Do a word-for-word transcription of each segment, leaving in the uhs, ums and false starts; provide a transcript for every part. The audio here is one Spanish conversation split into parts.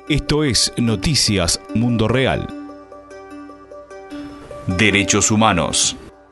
Esto es Noticias Mundo Real. Derechos humanos.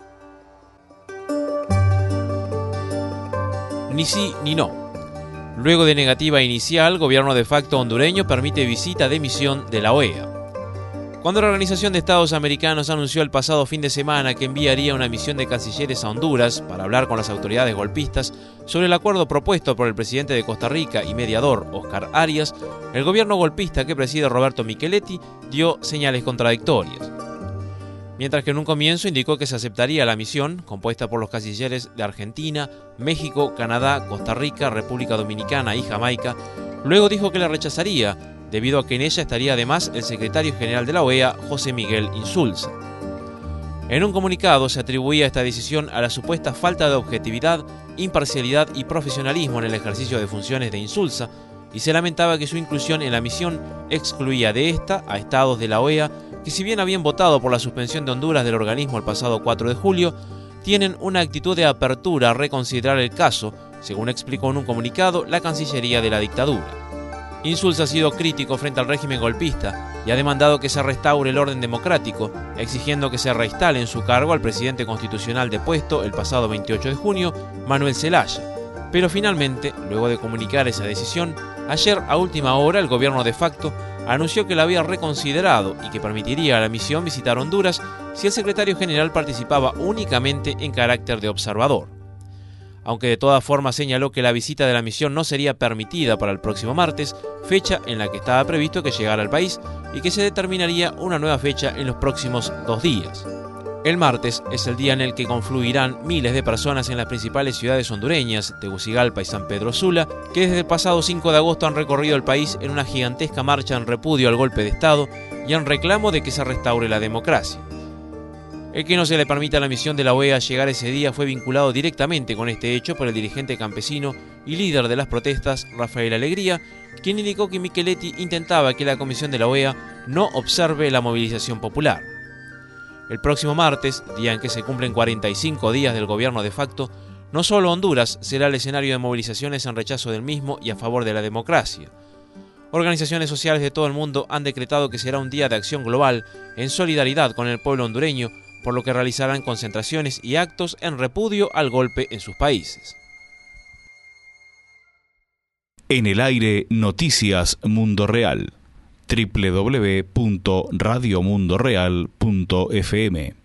Ni sí ni no. Luego de negativa inicial, gobierno de facto hondureño permite visita de misión de la O E A. Cuando la Organización de Estados Americanos anunció el pasado fin de semana que enviaría una misión de cancilleres a Honduras para hablar con las autoridades golpistas sobre el acuerdo propuesto por el presidente de Costa Rica y mediador Oscar Arias, el gobierno golpista que preside Roberto Micheletti dio señales contradictorias. Mientras que en un comienzo indicó que se aceptaría la misión, compuesta por los cancilleres de Argentina, México, Canadá, Costa Rica, República Dominicana y Jamaica, luego dijo que la rechazaría, debido a que en ella estaría además el secretario general de la O E A, José Miguel Insulza. En un comunicado se atribuía esta decisión a la supuesta falta de objetividad, imparcialidad y profesionalismo en el ejercicio de funciones de Insulza, y se lamentaba que su inclusión en la misión excluía de esta a estados de la O E A que, si bien habían votado por la suspensión de Honduras del organismo el pasado cuatro de julio, tienen una actitud de apertura a reconsiderar el caso, según explicó en un comunicado la Cancillería de la dictadura. Insulza ha sido crítico frente al régimen golpista y ha demandado que se restaure el orden democrático, exigiendo que se reinstale en su cargo al presidente constitucional depuesto el pasado veintiocho de junio, Manuel Zelaya. Pero finalmente, luego de comunicar esa decisión, ayer a última hora el gobierno de facto anunció que la había reconsiderado y que permitiría a la misión visitar Honduras si el secretario general participaba únicamente en carácter de observador. Aunque de todas formas señaló que la visita de la misión no sería permitida para el próximo martes, fecha en la que estaba previsto que llegara al país, y que se determinaría una nueva fecha en los próximos dos días. El martes es el día en el que confluirán miles de personas en las principales ciudades hondureñas, Tegucigalpa y San Pedro Sula, que desde el pasado cinco de agosto han recorrido el país en una gigantesca marcha en repudio al golpe de Estado y en reclamo de que se restaure la democracia. El que no se le permita a la misión de la O E A llegar ese día fue vinculado directamente con este hecho por el dirigente campesino y líder de las protestas, Rafael Alegría, quien indicó que Micheletti intentaba que la comisión de la O E A no observe la movilización popular. El próximo martes, día en que se cumplen cuarenta y cinco días del gobierno de facto, no solo Honduras será el escenario de movilizaciones en rechazo del mismo y a favor de la democracia. Organizaciones sociales de todo el mundo han decretado que será un día de acción global en solidaridad con el pueblo hondureño, por lo que realizarán concentraciones y actos en repudio al golpe en sus países. En el aire, Noticias Mundo Real. doble u doble u doble u punto radio mundo real punto f m